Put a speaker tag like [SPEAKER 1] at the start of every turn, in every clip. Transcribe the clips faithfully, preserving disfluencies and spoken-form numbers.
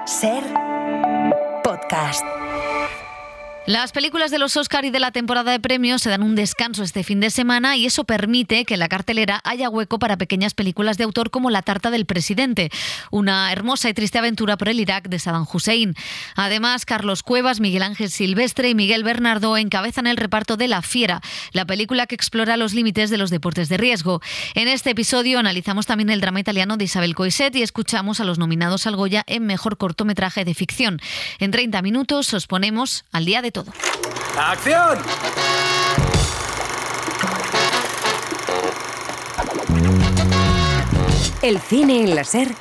[SPEAKER 1] Ser podcast.
[SPEAKER 2] Las películas de los Oscar y de la temporada de premios se dan un descanso este fin de semana y eso permite que en la cartelera haya hueco para pequeñas películas de autor como La tarta del presidente, una hermosa y triste aventura por el Irak de Saddam Hussein. Además, Carlos Cuevas, Miguel Ángel Silvestre y Miguel Bernardo encabezan el reparto de La fiera, la película que explora los límites de los deportes de riesgo. En este episodio analizamos también el drama italiano de Isabel Coixet y escuchamos a los nominados al Goya en Mejor Cortometraje de Ficción. En treinta minutos os ponemos al día de todo.
[SPEAKER 3] ¡Acción!
[SPEAKER 1] El cine en la Ser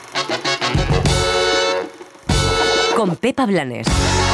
[SPEAKER 1] con Pepa Blanes.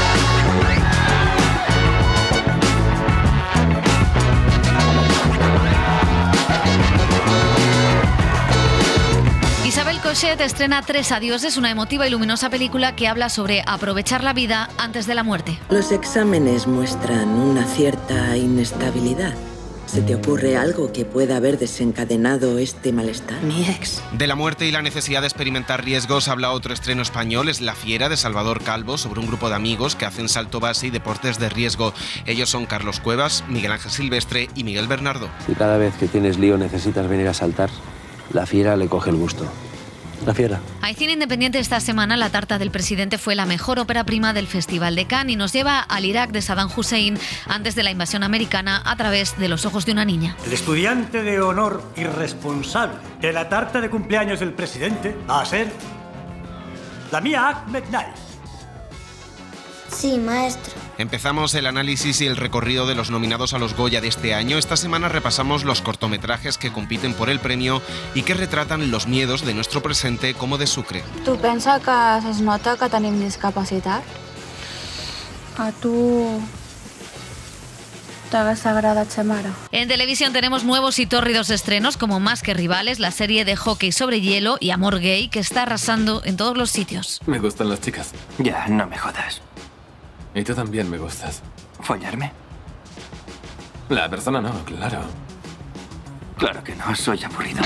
[SPEAKER 2] Isabel Coixet estrena Tres adioses, una emotiva y luminosa película que habla sobre aprovechar la vida antes de la muerte.
[SPEAKER 4] Los exámenes muestran una cierta inestabilidad. ¿Se te ocurre algo que pueda haber desencadenado este malestar?
[SPEAKER 1] Mi ex.
[SPEAKER 5] De la muerte y la necesidad de experimentar riesgos habla otro estreno español, es La fiera, de Salvador Calvo, sobre un grupo de amigos que hacen salto base y deportes de riesgo. Ellos son Carlos Cuevas, Miguel Ángel Silvestre y Miguel Bernardo.
[SPEAKER 6] Si cada vez que tienes lío necesitas venir a saltar, La fiera le coge el gusto. La fiera.
[SPEAKER 2] Hay cine independiente esta semana. La tarta del presidente fue la mejor ópera prima del Festival de Cannes y nos lleva al Irak de Saddam Hussein antes de la invasión americana a través de los ojos de una niña.
[SPEAKER 7] El estudiante de honor y responsable de la tarta de cumpleaños del presidente va a ser la mía Ahmed Naif.
[SPEAKER 8] Sí, maestro.
[SPEAKER 5] Empezamos el análisis y el recorrido de los nominados a los Goya de este año. Esta semana repasamos los cortometrajes que compiten por el premio y que retratan los miedos de nuestro presente como de Sucre.
[SPEAKER 8] Tu pensa que es nota que tenim discapacitat? A tu t'hagués agradat ser mare?
[SPEAKER 2] En televisión tenemos nuevos y tórridos estrenos como Más que rivales, la serie de hockey sobre hielo, y Amor gay, que está arrasando en todos los sitios.
[SPEAKER 9] Me gustan las chicas.
[SPEAKER 10] Ya, no me jodas.
[SPEAKER 9] Y tú también me gustas.
[SPEAKER 10] ¿Follarme?
[SPEAKER 9] La persona no, claro.
[SPEAKER 10] Claro que no, soy aburrido.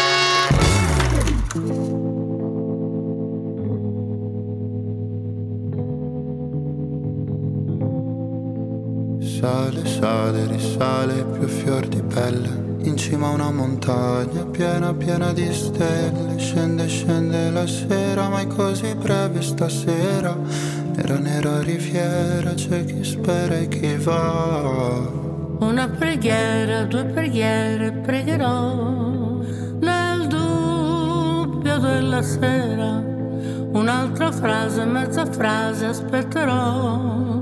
[SPEAKER 11] Sale, sale, risale, più fior di pelle. In cima a una montagna piena, piena di stelle. Scende, scende la sera, ma è così breve stasera. Nera, nera riviera, c'è chi spera e chi va.
[SPEAKER 12] Una preghiera, due preghiere, pregherò. Nel dubbio della sera, un'altra frase, mezza frase, aspetterò.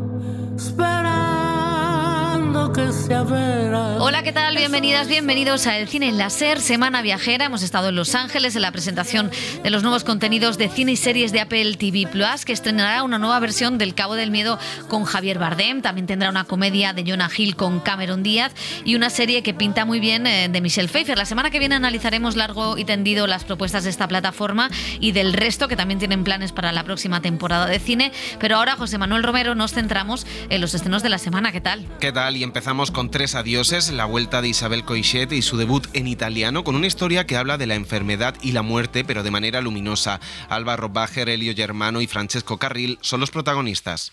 [SPEAKER 12] Sperando que sea vera.
[SPEAKER 2] Hola, ¿qué tal? Bienvenidas, bienvenidos a El Cine en la Ser, semana viajera. Hemos estado en Los Ángeles en la presentación de los nuevos contenidos de cine y series de Apple T V Plus, que estrenará una nueva versión del Cabo del Miedo con Javier Bardem. También tendrá una comedia de Jonah Hill con Cameron Díaz y una serie que pinta muy bien eh, de Michelle Pfeiffer. La semana que viene analizaremos largo y tendido las propuestas de esta plataforma y del resto, que también tienen planes para la próxima temporada de cine. Pero ahora, José Manuel Romero, nos centramos en los estrenos de la semana. ¿Qué tal?
[SPEAKER 5] ¿Qué tal? Y empezamos con Tres adioses, la vuelta de Isabel Coixet y su debut en italiano, con una historia que habla de la enfermedad y la muerte, pero de manera luminosa. Alba Robacher, Elio Germano y Francesco Carril son los protagonistas.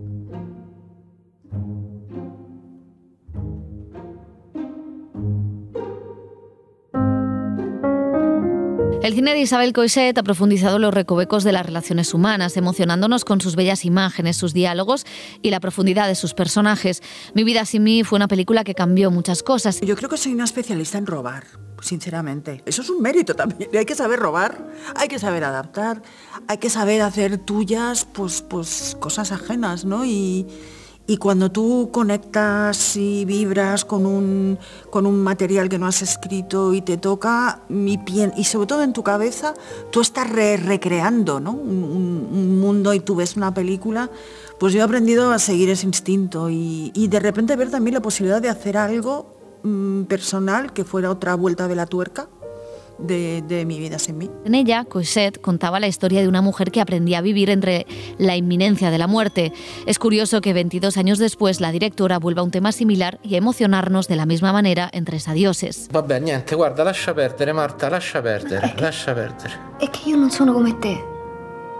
[SPEAKER 2] El cine de Isabel Coixet ha profundizado los recovecos de las relaciones humanas, emocionándonos con sus bellas imágenes, sus diálogos y la profundidad de sus personajes. Mi vida sin mí fue una película que cambió muchas cosas.
[SPEAKER 13] Yo creo que soy una especialista en robar, sinceramente. Eso es un mérito también. Hay que saber robar, hay que saber adaptar, hay que saber hacer tuyas pues, pues, cosas ajenas, ¿no? Y... Y cuando tú conectas y vibras con un, con un material que no has escrito y te toca, mi piel, y sobre todo en tu cabeza, tú estás re recreando, ¿no? un, un, un mundo y tú ves una película, pues yo he aprendido a seguir ese instinto y, y de repente ver también la posibilidad de hacer algo mmm, personal que fuera otra vuelta de la tuerca. De, de mi vida sin mí.
[SPEAKER 2] En ella, Coixet contaba la historia de una mujer que aprendía a vivir entre la inminencia de la muerte. Es curioso que veintidós años después la directora vuelva a un tema similar y a emocionarnos de la misma manera en Tres adioses.
[SPEAKER 14] Vabbè, niente, guarda, lascia perdere, Marta, lascia perdere, lascia perdere.
[SPEAKER 8] È che io non sono come te.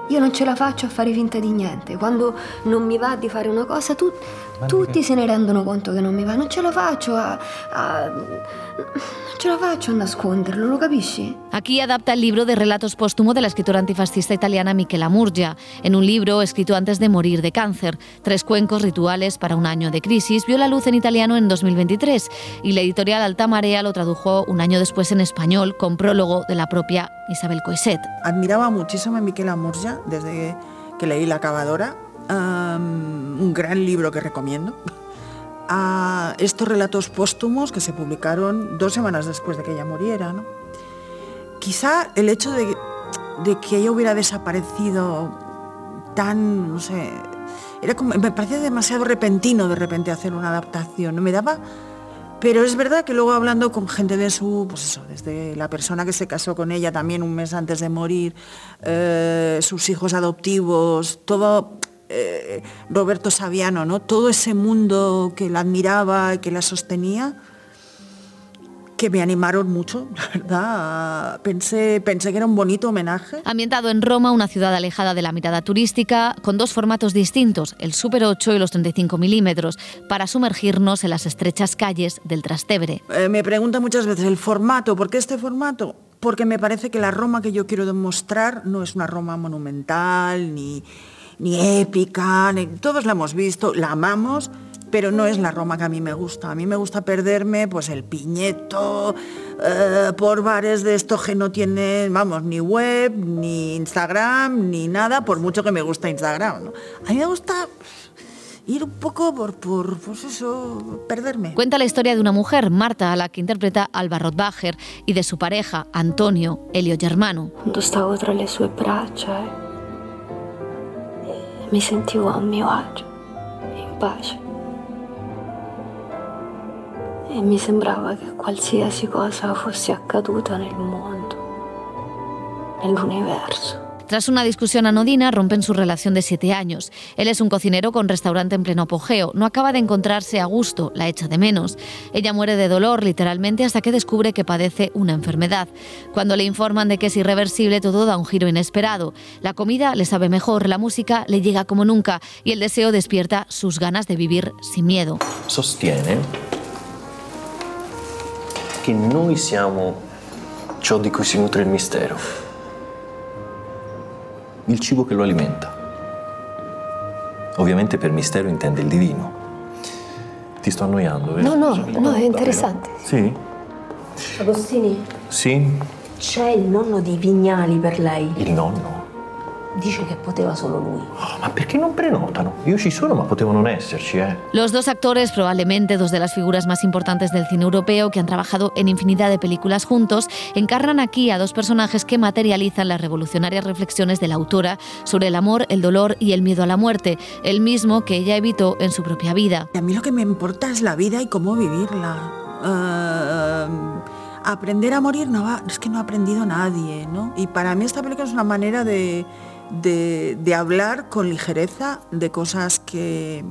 [SPEAKER 3] Io non ce la faccio a fare finta di niente. Quando non mi va di fare una cosa, tu, tutti se ne rendono conto che non mi va. Non ce la faccio a, a, non ce la faccio a nasconderlo, ¿lo capisci?
[SPEAKER 2] Aquí adapta el libro de relatos póstumo de la escritora antifascista italiana Michela Murgia, en un libro escrito antes de morir de cáncer. Tres cuencos rituales para un año de crisis vio la luz en italiano en dos mil veintitrés y la editorial Alta Marea lo tradujo un año después en español con prólogo de la propia Isabel Coixet.
[SPEAKER 13] Admiraba muchísimo a Michela Murgia desde que leí La Cavadora, um, un gran libro que recomiendo. A estos relatos póstumos que se publicaron dos semanas después de que ella muriera, ¿no? Quizá el hecho de, de que ella hubiera desaparecido tan, no sé, era como, me parecía demasiado repentino de repente hacer una adaptación, ¿no? Me daba... Pero es verdad que luego hablando con gente de su, pues eso, desde la persona que se casó con ella también un mes antes de morir, eh, sus hijos adoptivos, todo, eh, Roberto Saviano, ¿no? Todo ese mundo que la admiraba y que la sostenía, que me animaron mucho, la verdad. Pensé, pensé que era un bonito homenaje.
[SPEAKER 2] Ambientado en Roma, una ciudad alejada de la mirada turística, con dos formatos distintos, el Super ocho y los treinta y cinco milímetros, para sumergirnos en las estrechas calles del Trastevere.
[SPEAKER 13] Eh, me preguntan muchas veces el formato. ¿Por qué este formato? Porque me parece que la Roma que yo quiero demostrar no es una Roma monumental, ni, ni épica, ni, todos la hemos visto, la amamos, pero no es la Roma que a mí me gusta. A mí me gusta perderme pues el Piñeto, eh, por bares de estos que no tienen, vamos, ni web, ni Instagram, ni nada, por mucho que me gusta Instagram, ¿no? A mí me gusta ir un poco por, por pues eso, perderme.
[SPEAKER 2] Cuenta la historia de una mujer, Marta, a la que interpreta Alba Rothbacher, y de su pareja, Antonio, Elio Germano.
[SPEAKER 3] Quando stavo tra le sue braccia, eh, mi sentivo a mio agio, in pace. E mi sembrava che qualsiasi cosa fosse accaduta nel mondo, nell'universo.
[SPEAKER 2] Tras una discusión anodina, rompen su relación de siete años. Él es un cocinero con restaurante en pleno apogeo. No acaba de encontrarse a gusto, la echa de menos. Ella muere de dolor, literalmente, hasta que descubre que padece una enfermedad. Cuando le informan de que es irreversible, todo da un giro inesperado. La comida le sabe mejor, la música le llega como nunca y el deseo despierta sus ganas de vivir sin miedo.
[SPEAKER 14] Sostiene che noi siamo ciò di cui si nutre il mistero, il cibo che lo alimenta. Ovviamente per mistero intende il divino. Ti sto annoiando, vero?
[SPEAKER 3] No, no, no, è interessante.
[SPEAKER 14] Sì?
[SPEAKER 3] Agostini?
[SPEAKER 14] Sì?
[SPEAKER 3] C'è il nonno di Vignali per lei.
[SPEAKER 14] Il nonno?
[SPEAKER 3] Dice che poteva solo lui.
[SPEAKER 14] Oh, ma perché non prenotano? Io ci sono, ma potevo non esserci, eh.
[SPEAKER 2] Los dos actores, probablemente dos de las figuras más importantes del cine europeo, que han trabajado en infinidad de películas juntos, encarnan aquí a dos personajes que materializan las revolucionarias reflexiones de la autora sobre el amor, el dolor y el miedo a la muerte, el mismo que ella evitó en su propia vida.
[SPEAKER 13] A mí lo que me importa es la vida y cómo vivirla. Uh, aprender a morir no va, es que no ha aprendido nadie, ¿no? Y para mí esta película es una manera de De, de hablar con ligereza de cosas que,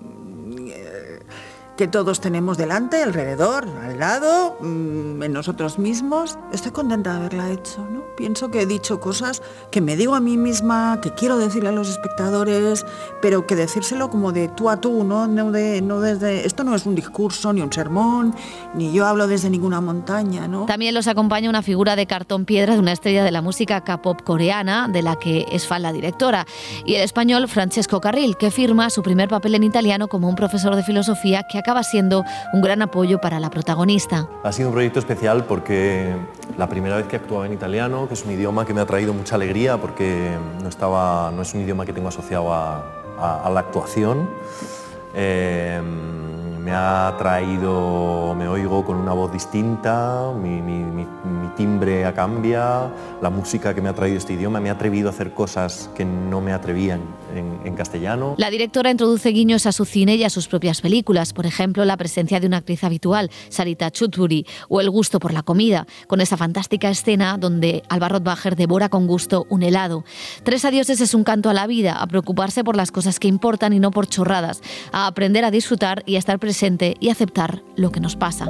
[SPEAKER 13] que todos tenemos delante, alrededor, al lado, en nosotros mismos. Estoy contenta de haberla hecho, ¿no? Pienso que he dicho cosas que me digo a mí misma, que quiero decirle a los espectadores, pero que decírselo como de tú a tú, ¿no? No de, no desde, esto no es un discurso, ni un sermón, ni yo hablo desde ninguna montaña, ¿no?
[SPEAKER 2] También los acompaña una figura de cartón piedra de una estrella de la música K-pop coreana, de la que es fan la directora, y el español Francesco Carril, que firma su primer papel en italiano como un profesor de filosofía que acaba siendo un gran apoyo para la protagonista.
[SPEAKER 15] Ha sido un proyecto especial porque la primera vez que actuaba en italiano, que es un idioma que me ha traído mucha alegría porque no, estaba, no es un idioma que tengo asociado a, a, a la actuación. Eh, me ha traído, me oigo con una voz distinta, mi, mi, mi, mi timbre cambia, la música que me ha traído este idioma, me ha atrevido a hacer cosas que no me atrevían en, en castellano.
[SPEAKER 2] La directora introduce guiños a su cine y a sus propias películas, por ejemplo, la presencia de una actriz habitual, Sarita Choudhury, o el gusto por la comida, con esa fantástica escena donde Alba Rothbacher devora con gusto un helado. Tres adioses es un canto a la vida, a preocuparse por las cosas que importan y no por chorradas, a aprender a disfrutar y a estar presente y aceptar lo que nos pasa.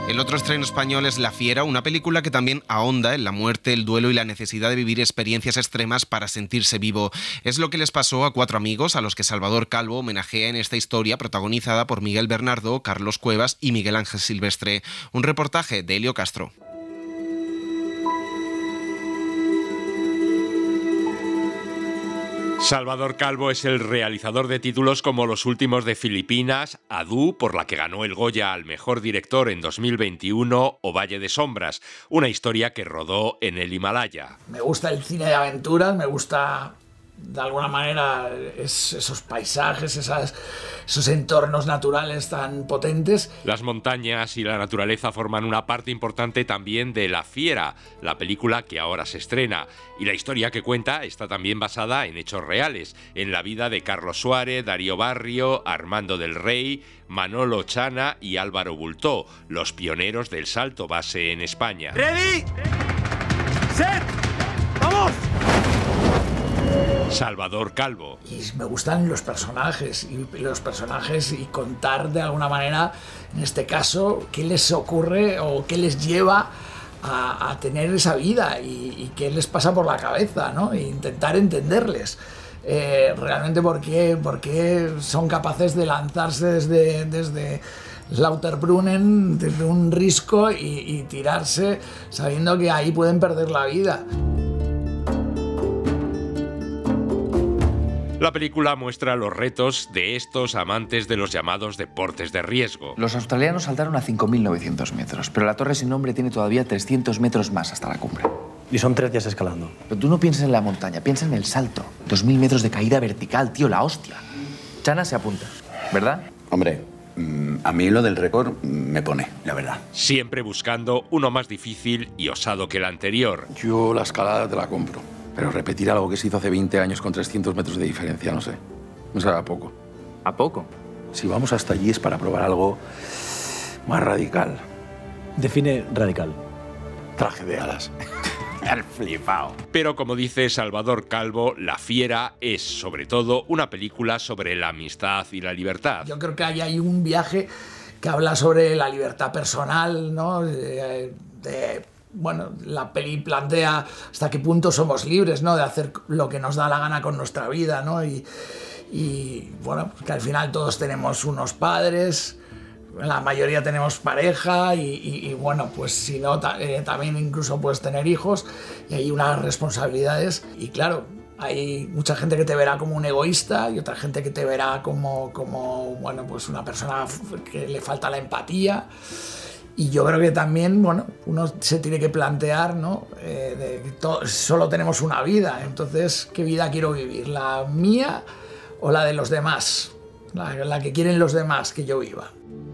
[SPEAKER 5] El otro estreno español es La Fiera, una película que también ahonda en la muerte, el duelo y la necesidad de vivir experiencias extremas para sentirse vivo. Es lo que les pasó a cuatro amigos a los que Salvador Calvo homenajea en esta historia protagonizada por Miguel Bernardó, Carlos Cuevas y Miguel Ángel Silvestre. Un reportaje de Elio Castro.
[SPEAKER 16] Salvador Calvo es el realizador de títulos como los últimos de Filipinas, Adu, por la que ganó el Goya al mejor director en dos mil veintiuno, o Valle de Sombras, una historia que rodó en el Himalaya.
[SPEAKER 17] Me gusta el cine de aventuras, me gusta de alguna manera es, esos paisajes, esas, esos entornos naturales tan potentes.
[SPEAKER 16] Las montañas y la naturaleza forman una parte importante también de La Fiera, la película que ahora se estrena. Y la historia que cuenta está también basada en hechos reales, en la vida de Carlos Suárez, Darío Barrio, Armando del Rey, Manolo Chana y Álvaro Bultó, los pioneros del salto base en España.
[SPEAKER 17] ¡Ready! ¡Set! ¡Vamos!
[SPEAKER 16] Salvador Calvo.
[SPEAKER 17] Y me gustan los personajes, y los personajes y contar de alguna manera, en este caso, qué les ocurre o qué les lleva a, a tener esa vida y, y qué les pasa por la cabeza, ¿no? E intentar entenderles. Eh, realmente por qué, por qué son capaces de lanzarse desde, desde Lauterbrunnen, desde un risco y, y tirarse sabiendo que ahí pueden perder la vida.
[SPEAKER 16] La película muestra los retos de estos amantes de los llamados deportes de riesgo.
[SPEAKER 18] Los australianos saltaron a cinco mil novecientos metros, pero la torre sin nombre tiene todavía trescientos metros más hasta la cumbre.
[SPEAKER 19] Y son tres días escalando.
[SPEAKER 18] Pero tú no piensas en la montaña, piensa en el salto. dos mil metros de caída vertical, tío, la hostia. Chana se apunta, ¿verdad?
[SPEAKER 20] Hombre, a mí lo del récord me pone, la verdad.
[SPEAKER 16] Siempre buscando uno más difícil y osado que el anterior.
[SPEAKER 21] Yo la escalada te la compro. Pero repetir algo que se hizo hace veinte años con trescientos metros de diferencia, no sé. No sabe a poco.
[SPEAKER 18] ¿A poco?
[SPEAKER 21] Si vamos hasta allí es para probar algo más radical.
[SPEAKER 19] Define radical.
[SPEAKER 21] Traje de alas.
[SPEAKER 16] El flipao. Pero como dice Salvador Calvo, La Fiera es, sobre todo, una película sobre la amistad y la libertad.
[SPEAKER 17] Yo creo que hay ahí un viaje que habla sobre la libertad personal, ¿no? De... de Bueno, la peli plantea hasta qué punto somos libres, ¿no? De hacer lo que nos da la gana con nuestra vida, ¿no? Y, y bueno, que al final todos tenemos unos padres, la mayoría tenemos pareja y, y, y bueno, pues si no, ta- eh, también incluso puedes tener hijos y hay unas responsabilidades. Y claro, hay mucha gente que te verá como un egoísta y otra gente que te verá como, como bueno, pues una persona que le falta la empatía. Y yo creo que también, bueno, uno se tiene que plantear, ¿no? Eh, de que to- solo tenemos una vida, entonces, ¿qué vida quiero vivir? ¿La mía o la de los demás? La, la que quieren los demás que yo viva.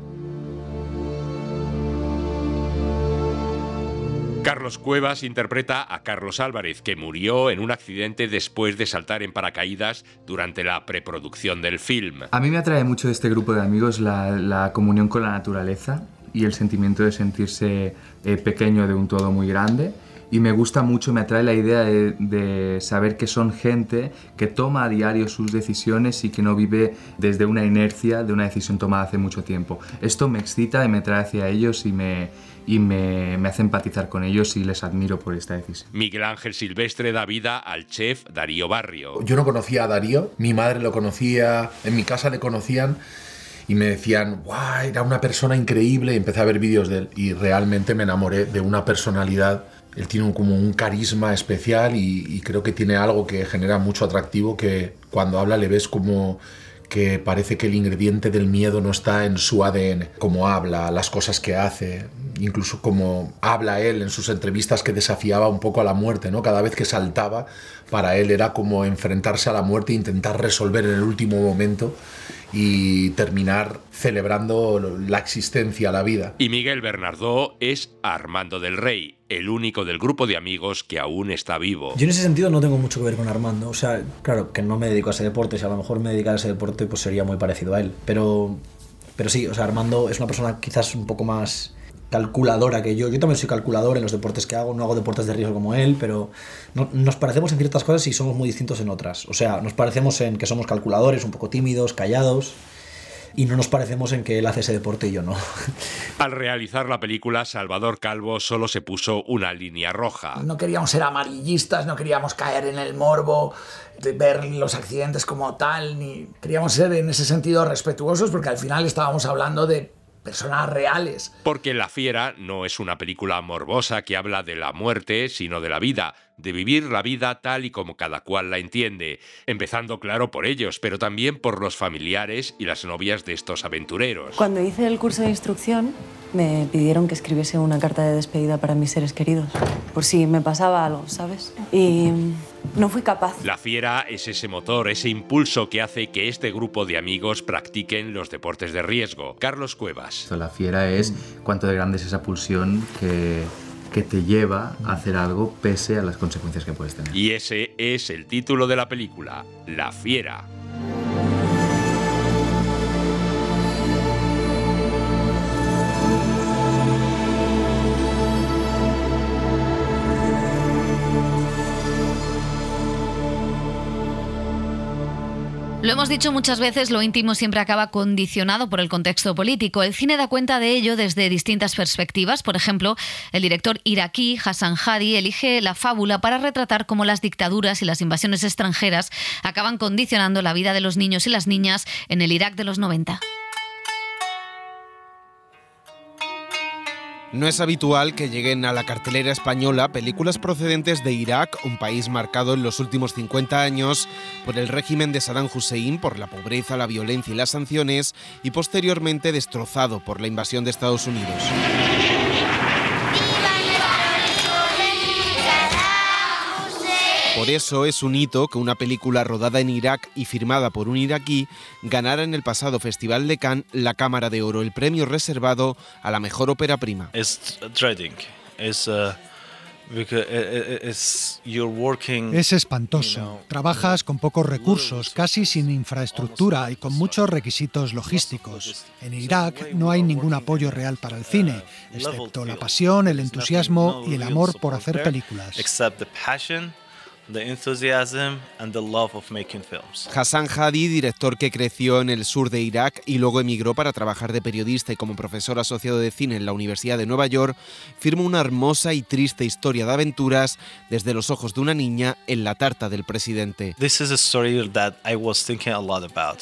[SPEAKER 16] Carlos Cuevas interpreta a Carlos Álvarez, que murió en un accidente después de saltar en paracaídas durante la preproducción del film.
[SPEAKER 22] A mí me atrae mucho de este grupo de amigos la, la comunión con la naturaleza y el sentimiento de sentirse eh, pequeño de un todo muy grande. Y me gusta mucho, me atrae la idea de, de saber que son gente que toma a diario sus decisiones y que no vive desde una inercia de una decisión tomada hace mucho tiempo. Esto me excita y me trae hacia ellos y me, y me, me hace empatizar con ellos y les admiro por esta decisión.
[SPEAKER 16] Miguel Ángel Silvestre da vida al chef Darío Barrio.
[SPEAKER 23] Yo no conocía a Darío, mi madre lo conocía, en mi casa le conocían. Y me decían, guau, era una persona increíble, y empecé a ver vídeos de él y realmente me enamoré de una personalidad. Él tiene un, como un carisma especial y, y creo que tiene algo que genera mucho atractivo, que cuando habla le ves como que parece que el ingrediente del miedo no está en su A D N. Como habla, las cosas que hace, incluso como habla él en sus entrevistas, que desafiaba un poco a la muerte, ¿no? Cada vez que saltaba, para él era como enfrentarse a la muerte e intentar resolver en el último momento y terminar celebrando la existencia, la vida.
[SPEAKER 16] Y Miguel Bernardó es Armando del Rey, el único del grupo de amigos que aún está vivo.
[SPEAKER 19] Yo en ese sentido no tengo mucho que ver con Armando. O sea, claro, que no me dedico a ese deporte. Si a lo mejor me dedicara a ese deporte, pues sería muy parecido a él. Pero, pero sí, o sea, Armando es una persona quizás un poco más calculadora que yo. Yo también soy calculador en los deportes que hago. No hago deportes de riesgo como él, pero no, nos parecemos en ciertas cosas y somos muy distintos en otras. O sea, nos parecemos en que somos calculadores, un poco tímidos, callados. y no nos parecemos en que él hace ese deporte y yo no.
[SPEAKER 16] Al realizar la película, Salvador Calvo solo se puso una línea roja.
[SPEAKER 17] No queríamos ser amarillistas, no queríamos caer en el morbo de ver los accidentes como tal, ni queríamos ser en ese sentido respetuosos, porque al final estábamos hablando de personas reales.
[SPEAKER 16] Porque La Fiera no es una película morbosa que habla de la muerte, sino de la vida, de vivir la vida tal y como cada cual la entiende, empezando claro por ellos, pero también por los familiares y las novias de estos aventureros.
[SPEAKER 1] Cuando hice el curso de instrucción, me pidieron que escribiese una carta de despedida para mis seres queridos, por si me pasaba algo, ¿sabes? Y no fui capaz.
[SPEAKER 16] La Fiera es ese motor, ese impulso que hace que este grupo de amigos practiquen los deportes de riesgo. Carlos Cuevas.
[SPEAKER 22] La Fiera es cuánto de grande es esa pulsión que, que te lleva a hacer algo pese a las consecuencias que puedes tener.
[SPEAKER 16] Y ese es el título de la película, La Fiera.
[SPEAKER 2] Lo hemos dicho muchas veces, lo íntimo siempre acaba condicionado por el contexto político. El cine da cuenta de ello desde distintas perspectivas. Por ejemplo, el director iraquí Hassan Hadi elige la fábula para retratar cómo las dictaduras y las invasiones extranjeras acaban condicionando la vida de los niños y las niñas en el Irak de los noventa.
[SPEAKER 5] No es habitual que lleguen a la cartelera española películas procedentes de Irak, un país marcado en los últimos cincuenta años por el régimen de Saddam Hussein, por la pobreza, la violencia y las sanciones, y posteriormente destrozado por la invasión de Estados Unidos. Por eso es un hito que una película rodada en Irak y firmada por un iraquí ganara en el pasado Festival de Cannes la Cámara de Oro, el premio reservado a la mejor ópera prima.
[SPEAKER 4] Es dreading. Es, uh, it's, you're working,
[SPEAKER 6] es espantoso. You know, Trabajas con pocos recursos, casi sin infraestructura y con muchos requisitos logísticos. En Irak no hay ningún apoyo real para el cine, excepto la pasión, el entusiasmo y el amor por hacer películas.
[SPEAKER 4] The enthusiasm and the love of making films.
[SPEAKER 5] Hassan Hadi, director que creció en el sur de Irak y luego emigró para trabajar de periodista y como profesor asociado de cine en la Universidad de Nueva York, firma una hermosa y triste historia de aventuras desde los ojos de una niña en la tarta del presidente.
[SPEAKER 4] This is a story that I was thinking a lot about.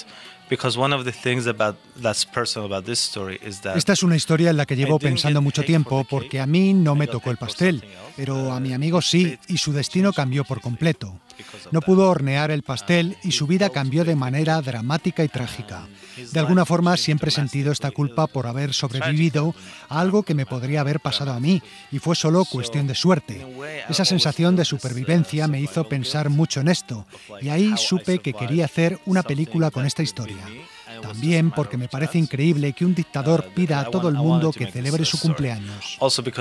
[SPEAKER 6] Esta es una historia en la que llevo pensando mucho tiempo porque a mí no me tocó el pastel, pero a mi amigo sí, y su destino cambió por completo. No pudo hornear el pastel y su vida cambió de manera dramática y trágica. De alguna forma siempre he sentido esta culpa por haber sobrevivido a algo que me podría haber pasado a mí, y fue solo cuestión de suerte. Esa sensación de supervivencia me hizo pensar mucho en esto, y ahí supe que quería hacer una película con esta historia. También porque me parece increíble que un dictador pida a todo el mundo que celebre su cumpleaños.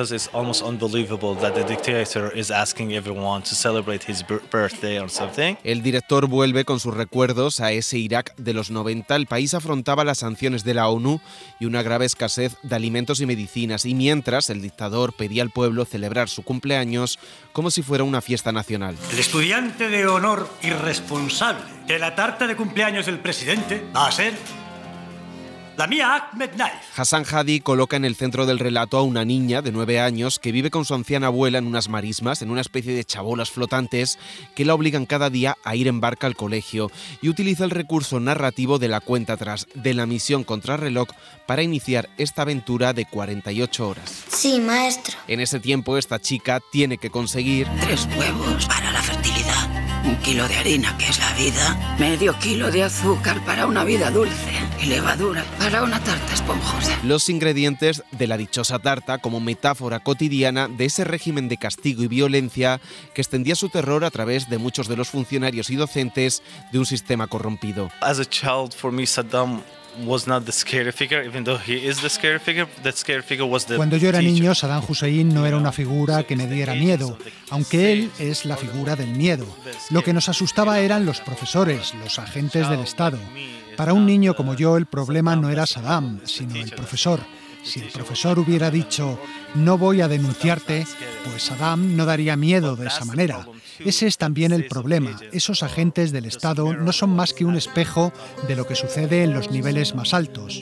[SPEAKER 5] El director vuelve con sus recuerdos a ese Irak de los noventa. El país afrontaba las sanciones de la ONU y una grave escasez de alimentos y medicinas, y mientras el dictador pedía al pueblo celebrar su cumpleaños como si fuera una fiesta nacional.
[SPEAKER 7] El estudiante de honor y responsable de la tarta de cumpleaños del presidente va a ser la mía Ahmed Naif.
[SPEAKER 5] Hassan Hadi coloca en el centro del relato a una niña de nueve años que vive con su anciana abuela en unas marismas, en una especie de chabolas flotantes que la obligan cada día a ir en barca al colegio, y utiliza el recurso narrativo de la cuenta atrás, de la misión contrarreloj, para iniciar esta aventura de cuarenta y ocho horas.
[SPEAKER 24] Sí, maestro.
[SPEAKER 5] En ese tiempo esta chica tiene que conseguir
[SPEAKER 25] tres huevos para la fertilidad, un kilo de harina, que es la vida, medio kilo de azúcar para una vida dulce y levadura para una tarta esponjosa.
[SPEAKER 5] Los ingredientes de la dichosa tarta como metáfora cotidiana de ese régimen de castigo y violencia que extendía su terror a través de muchos de los funcionarios y docentes de un sistema corrompido.
[SPEAKER 4] As a child, for me, Saddam was not the scary figure, even though he is the scary figure. The scary figure was the
[SPEAKER 6] Cuando yo era niño, Saddam Hussein no era una figura que me diera miedo, aunque él es la figura del miedo. Lo que nos asustaba eran los profesores, los agentes del Estado. Para un niño como yo, el problema no era Saddam, sino el profesor. Si el profesor hubiera dicho no voy a denunciarte, pues Saddam no daría miedo de esa manera. Ese es también el problema. Esos agentes del Estado no son más que un espejo de lo que sucede en los niveles más altos.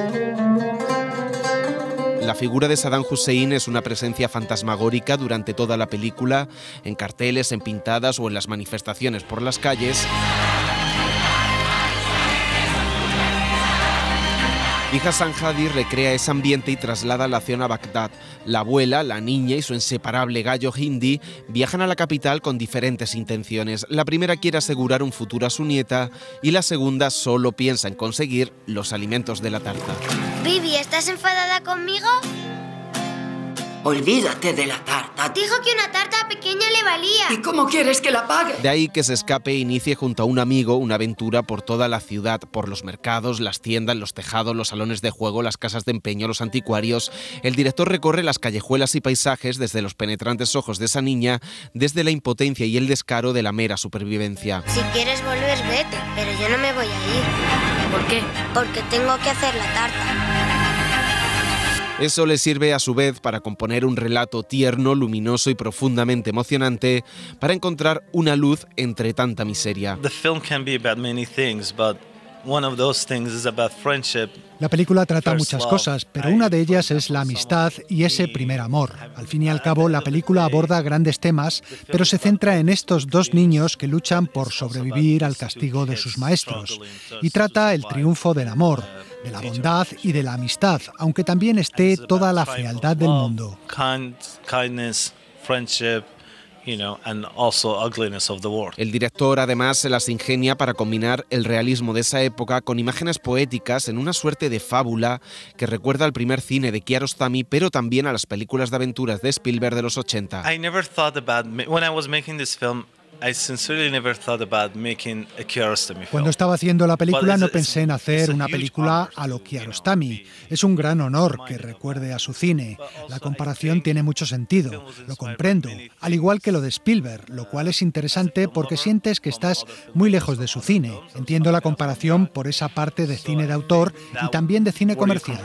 [SPEAKER 5] La figura de Saddam Hussein es una presencia fantasmagórica durante toda la película, en carteles, en pintadas o en las manifestaciones por las calles. Y Hassan Hadi recrea ese ambiente y traslada la acción a Bagdad. La abuela, la niña y su inseparable gallo hindi viajan a la capital con diferentes intenciones. La primera quiere asegurar un futuro a su nieta y la segunda solo piensa en conseguir los alimentos de la tarta.
[SPEAKER 9] Bibi, ¿estás enfadada conmigo?
[SPEAKER 25] Olvídate de la tarta.
[SPEAKER 9] Dijo que una tarta pequeña le valía.
[SPEAKER 25] ¿Y cómo quieres que la pague?
[SPEAKER 5] De ahí que se escape e inicie junto a un amigo una aventura por toda la ciudad, por los mercados, las tiendas, los tejados, los salones de juego, las casas de empeño, los anticuarios. El director recorre las callejuelas y paisajes desde los penetrantes ojos de esa niña, desde la impotencia y el descaro de la mera supervivencia.
[SPEAKER 9] Si quieres volver, vete, pero yo no me voy a ir.
[SPEAKER 2] ¿Por qué?
[SPEAKER 9] Porque tengo que hacer la tarta.
[SPEAKER 5] Eso le sirve a su vez para componer un relato tierno, luminoso y profundamente emocionante, para encontrar una luz entre tanta miseria.
[SPEAKER 4] The film can be about many things, but one of those things is about friendship.
[SPEAKER 6] La película trata muchas cosas, pero una de ellas es la amistad y ese primer amor. Al fin y al cabo, la película aborda grandes temas, pero se centra en estos dos niños que luchan por sobrevivir al castigo de sus maestros. Y trata el triunfo del amor, de la bondad y de la amistad, aunque también esté toda la fealdad del mundo.
[SPEAKER 4] Kindness, friendship, you know, and also ugliness of the world.
[SPEAKER 5] El director además se las ingenia para combinar el realismo de esa época con imágenes poéticas en una suerte de fábula que recuerda al primer cine de Kiarostami, pero también a las películas de aventuras de Spielberg de los ochenta.
[SPEAKER 4] I never thought about when I was making this film. I sincerely never thought about making a Kiarostami film.
[SPEAKER 6] Cuando estaba haciendo la película no pensé en hacer una película a lo Kiarostami. Es un gran honor que recuerde a su cine. La comparación tiene mucho sentido, lo comprendo, al igual que lo de Spielberg, lo cual es interesante porque sientes que estás muy lejos de su cine. Entiendo la comparación por esa parte de cine de autor y también de cine comercial.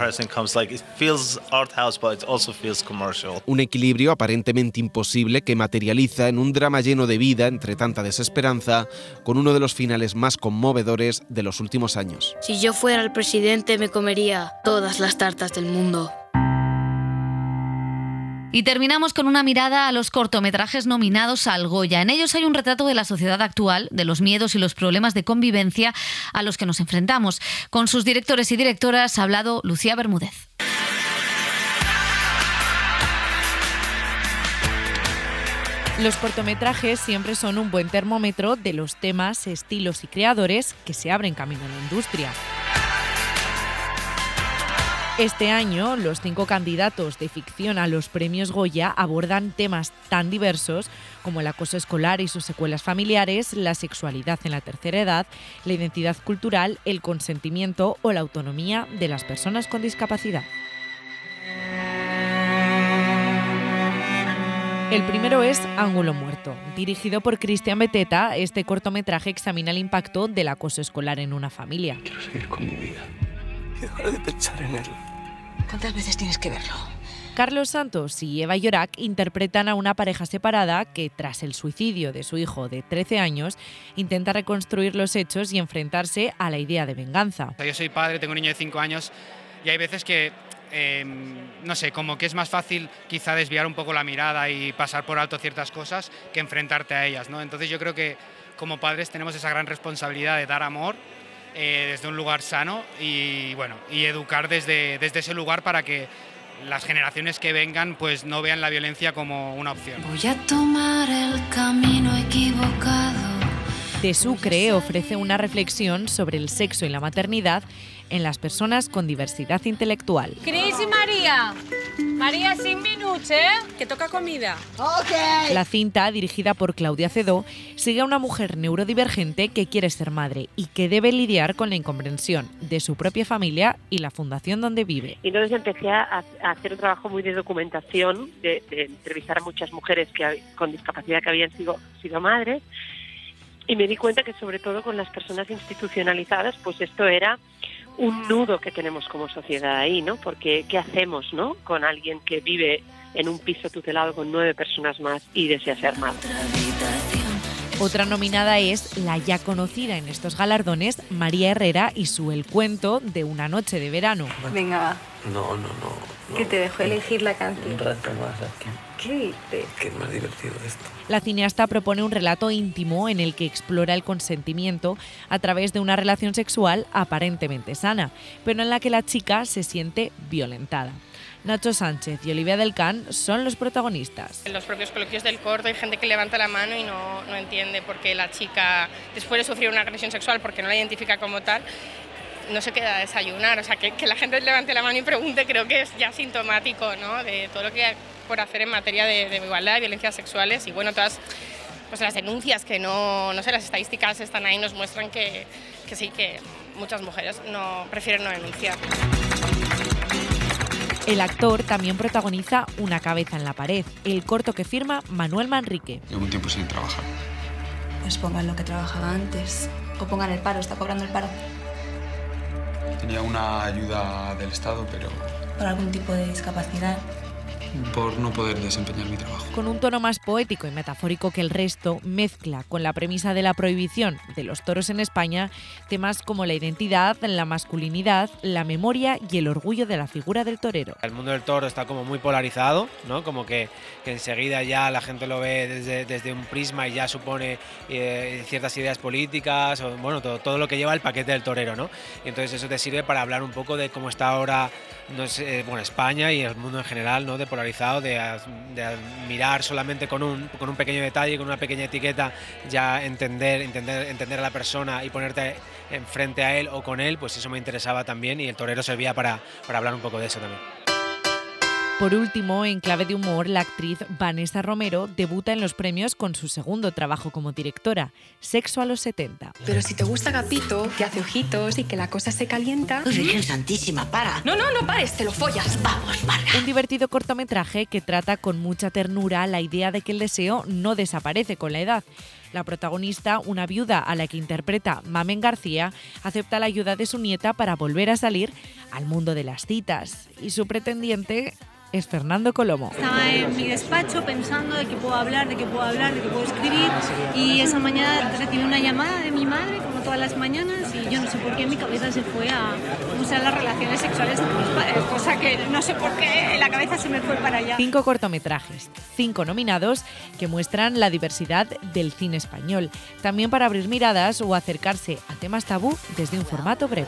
[SPEAKER 5] Un equilibrio aparentemente imposible que materializa en un drama lleno de vida entre tanta desesperanza, con uno de los finales más conmovedores de los últimos años.
[SPEAKER 8] Si yo fuera el presidente, me comería todas las tartas del mundo.
[SPEAKER 2] Y terminamos con una mirada a los cortometrajes nominados al Goya. En ellos hay un retrato de la sociedad actual, de los miedos y los problemas de convivencia a los que nos enfrentamos. Con sus directores y directoras ha hablado Lucía Bermúdez.
[SPEAKER 10] Los cortometrajes siempre son un buen termómetro de los temas, estilos y creadores que se abren camino en la industria. Este año, los cinco candidatos de ficción a los premios Goya abordan temas tan diversos como el acoso escolar y sus secuelas familiares, la sexualidad en la tercera edad, la identidad cultural, el consentimiento o la autonomía de las personas con discapacidad. El primero es Ángulo Muerto. Dirigido por Cristian Beteta, este cortometraje examina el impacto del acoso escolar en una familia.
[SPEAKER 14] Quiero seguir con mi vida y dejar de pensar en él.
[SPEAKER 25] ¿Cuántas veces tienes que verlo?
[SPEAKER 10] Carlos Santos y Eva Llorac interpretan a una pareja separada que, tras el suicidio de su hijo de trece años, intenta reconstruir los hechos y enfrentarse a la idea de venganza.
[SPEAKER 11] Yo soy padre, tengo un niño de cinco años y hay veces que Eh, no sé, como que es más fácil quizá desviar un poco la mirada y pasar por alto ciertas cosas que enfrentarte a ellas, ¿no? Entonces yo creo que como padres tenemos esa gran responsabilidad de dar amor eh, desde un lugar sano y, bueno, y educar desde, desde ese lugar para que las generaciones que vengan pues no vean la violencia como una opción.
[SPEAKER 12] Voy a tomar el camino equivocado.
[SPEAKER 10] De Sucre ofrece una reflexión sobre el sexo y la maternidad en las personas con diversidad intelectual.
[SPEAKER 24] Cris i Maria. Maria, cinc minuts, eh? Que toca comida.
[SPEAKER 10] Ok. La cinta, dirigida por Claudia Cedó, sigue a una mujer neurodivergente que quiere ser madre y que debe lidiar con la incomprensión de su propia familia y la fundación donde vive.
[SPEAKER 26] Y entonces empecé a, a hacer un trabajo muy de documentación, de, de entrevistar a muchas mujeres que, con discapacidad que habían sido, sido madres, y me di cuenta que sobre todo con las personas institucionalizadas, pues esto era un nudo que tenemos como sociedad ahí, ¿no? Porque ¿qué hacemos, no? Con alguien que vive en un piso tutelado con nueve personas más y desea ser madre.
[SPEAKER 10] Otra nominada es la ya conocida en estos galardones María Herrera y su El cuento de una noche de verano.
[SPEAKER 8] Venga, va.
[SPEAKER 14] No, no, no. no.
[SPEAKER 8] Que te dejo elegir la canción.
[SPEAKER 14] Un rato más aquí.
[SPEAKER 8] ¿Qué dices?
[SPEAKER 14] Que es más divertido esto.
[SPEAKER 10] La cineasta propone un relato íntimo en el que explora el consentimiento a través de una relación sexual aparentemente sana, pero en la que la chica se siente violentada. Nacho Sánchez y Olivia del Can son los protagonistas.
[SPEAKER 3] En los propios coloquios del corto hay gente que levanta la mano y no, no entiende por qué la chica, después de sufrir una agresión sexual porque no la identifica como tal, no se queda a desayunar. O sea, que, que la gente levante la mano y pregunte creo que es ya sintomático, ¿no?, de todo lo que hay por hacer en materia de, de igualdad, de violencias sexuales y bueno, todas pues, las denuncias que no, no sé, las estadísticas están ahí, nos muestran que, que sí, que muchas mujeres no prefieren no denunciar.
[SPEAKER 10] El actor también protagoniza Una cabeza en la pared, el corto que firma Manuel Manrique.
[SPEAKER 13] Llevo un tiempo sin trabajar.
[SPEAKER 8] Pues pongan lo que trabajaba antes. O pongan el paro, está cobrando el paro.
[SPEAKER 13] Tenía una ayuda del Estado, pero...
[SPEAKER 8] Por algún tipo de discapacidad.
[SPEAKER 13] Por no poder desempeñar mi trabajo.
[SPEAKER 10] Con un tono más poético y metafórico que el resto, mezcla con la premisa de la prohibición de los toros en España temas como la identidad, la masculinidad, la memoria y el orgullo de la figura del torero.
[SPEAKER 15] El mundo del toro está como muy polarizado, ¿no? Como que, que enseguida ya la gente lo ve desde, desde un prisma y ya supone eh, ciertas ideas políticas, o bueno, todo, todo lo que lleva el paquete del torero, ¿no? Y entonces eso te sirve para hablar un poco de cómo está ahora, no sé, bueno, España y el mundo en general, ¿no?, de polarizado, de, de mirar solamente con un, con un pequeño detalle, con una pequeña etiqueta, ya entender, entender, entender a la persona y ponerte enfrente a él o con él, pues eso me interesaba también y el torero servía para, para hablar un poco de eso también.
[SPEAKER 10] Por último, en clave de humor, la actriz Vanessa Romero debuta en los premios con su segundo trabajo como directora, Sexo a los setenta.
[SPEAKER 18] Pero si te gusta Agapito, que hace ojitos y que la cosa se calienta...
[SPEAKER 25] Virgen Santísima, para.
[SPEAKER 18] No, no, no pares, te lo follas.
[SPEAKER 25] Vamos, Marga.
[SPEAKER 10] Un divertido cortometraje que trata con mucha ternura la idea de que el deseo no desaparece con la edad. La protagonista, una viuda a la que interpreta Mamen García, acepta la ayuda de su nieta para volver a salir al mundo de las citas. Y su pretendiente es Fernando Colomo.
[SPEAKER 20] Estaba en mi despacho pensando de qué puedo hablar, de qué puedo hablar, de qué puedo escribir, y esa mañana recibí una llamada de mi madre, como todas las mañanas, y yo no sé por qué mi cabeza se fue a usar las relaciones sexuales de mis padres, cosa que no sé por qué la cabeza se me fue para allá.
[SPEAKER 10] Cinco cortometrajes, cinco nominados que muestran la diversidad del cine español, también para abrir miradas o acercarse a temas tabú desde un formato breve.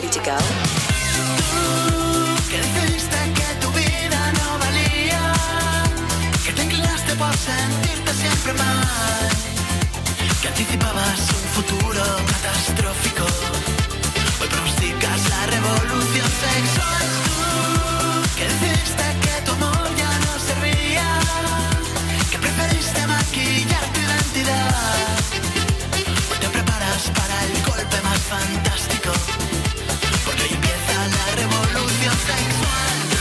[SPEAKER 12] Por sentirte siempre mal, que anticipabas un futuro catastrófico. Hoy pronosticas la revolución sexual. Tú, que dijiste que tu amor ya no servía, que preferiste maquillar tu identidad. Hoy te preparas para el golpe más fantástico, porque hoy empieza la revolución sexual.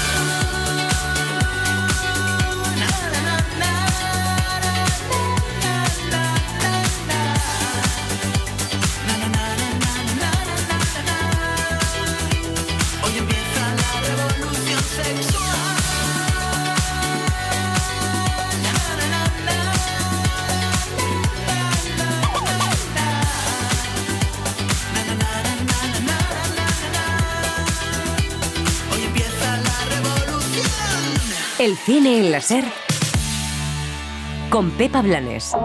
[SPEAKER 21] El cine en la SER con Pepa Blanes.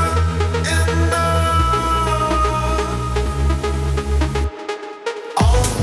[SPEAKER 12] All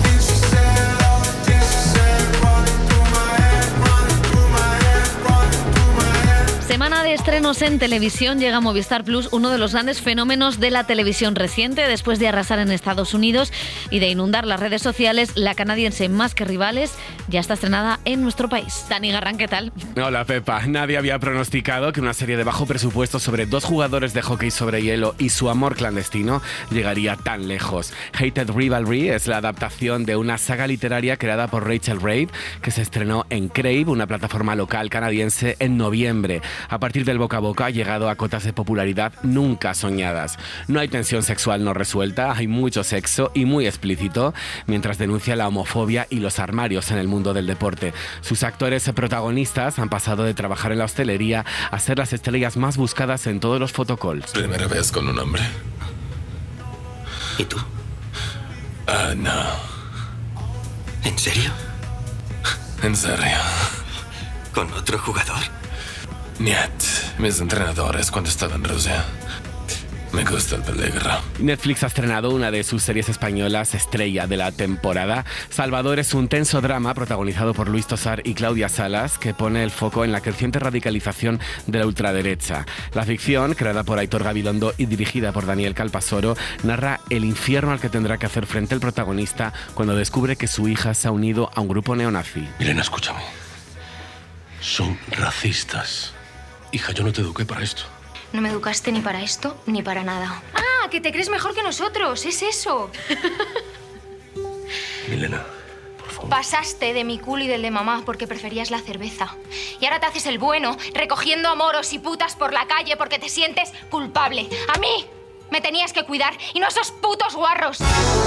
[SPEAKER 2] centrándonos en televisión, llega a Movistar Plus uno de los grandes fenómenos de la televisión reciente. Después de arrasar en Estados Unidos y de inundar las redes sociales, la canadiense Más que Rivales ya está estrenada en nuestro país. Dani Garrán, ¿qué tal?
[SPEAKER 1] Hola, Pepa. Nadie había pronosticado que una serie de bajo presupuesto sobre dos jugadores de hockey sobre hielo y su amor clandestino llegaría tan lejos. Hated Rivalry es la adaptación de una saga literaria creada por Rachel Reid, que se estrenó en Crave, una plataforma local canadiense, en noviembre. A partir del boca a boca ha llegado a cotas de popularidad nunca soñadas. No hay tensión sexual no resuelta, hay mucho sexo y muy explícito, mientras denuncia la homofobia y los armarios en el mundo del deporte. Sus actores protagonistas han pasado de trabajar en la hostelería a ser las estrellas más buscadas en todos los photocalls.
[SPEAKER 16] ¿Primera vez con un hombre?
[SPEAKER 17] ¿Y tú?
[SPEAKER 16] Ah, uh, no.
[SPEAKER 17] ¿En serio?
[SPEAKER 16] En serio.
[SPEAKER 17] ¿Con otro jugador?
[SPEAKER 16] Niet. Mis entrenadores cuando estaba en Rusia. Me gusta el peligro.
[SPEAKER 1] Netflix ha estrenado una de sus series españolas estrella de la temporada. Salvador es un tenso drama protagonizado por Luis Tosar y Claudia Salas, que pone el foco en la creciente radicalización de la ultraderecha. La ficción, creada por Aitor Gabilondo y dirigida por Daniel Calpasoro, narra el infierno al que tendrá que hacer frente el protagonista cuando descubre que su hija se ha unido a un grupo neonazi.
[SPEAKER 16] Milena, escúchame. Son racistas. Hija, yo no te eduqué para esto.
[SPEAKER 19] No me educaste ni para esto, ni para nada. ¡Ah, que te crees mejor que nosotros! ¡Es eso!
[SPEAKER 16] Milena, por favor.
[SPEAKER 19] Pasaste de mi culo y del de mamá porque preferías la cerveza. Y ahora te haces el bueno, recogiendo a moros y putas por la calle porque te sientes culpable. ¡A mí! Me tenías que cuidar y no a esos putos guarros.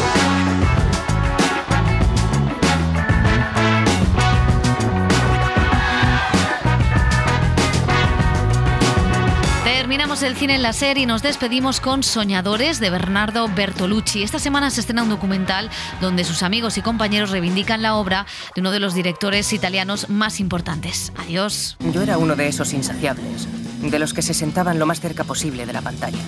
[SPEAKER 2] Terminamos el cine en la serie y nos despedimos con Soñadores, de Bernardo Bertolucci. Esta semana se estrena un documental donde sus amigos y compañeros reivindican la obra de uno de los directores italianos más importantes. Adiós.
[SPEAKER 22] Yo era uno de esos insaciables, de los que se sentaban lo más cerca posible de la pantalla.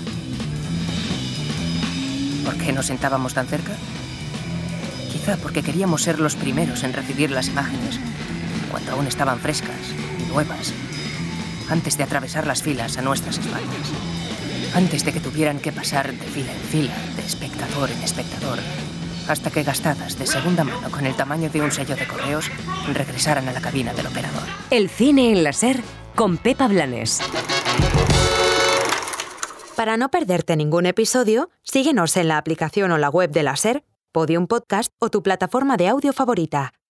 [SPEAKER 22] ¿Por qué nos sentábamos tan cerca? Quizá porque queríamos ser los primeros en recibir las imágenes, cuando aún estaban frescas y nuevas, antes de atravesar las filas a nuestras espaldas, antes de que tuvieran que pasar de fila en fila, de espectador en espectador, hasta que gastadas de segunda mano con el tamaño de un sello de correos, regresaran a la cabina del operador.
[SPEAKER 21] El cine en la SER con Pepa Blanes.
[SPEAKER 23] Para no perderte ningún episodio, síguenos en la aplicación o la web de la SER, Podium Podcast o tu plataforma de audio favorita.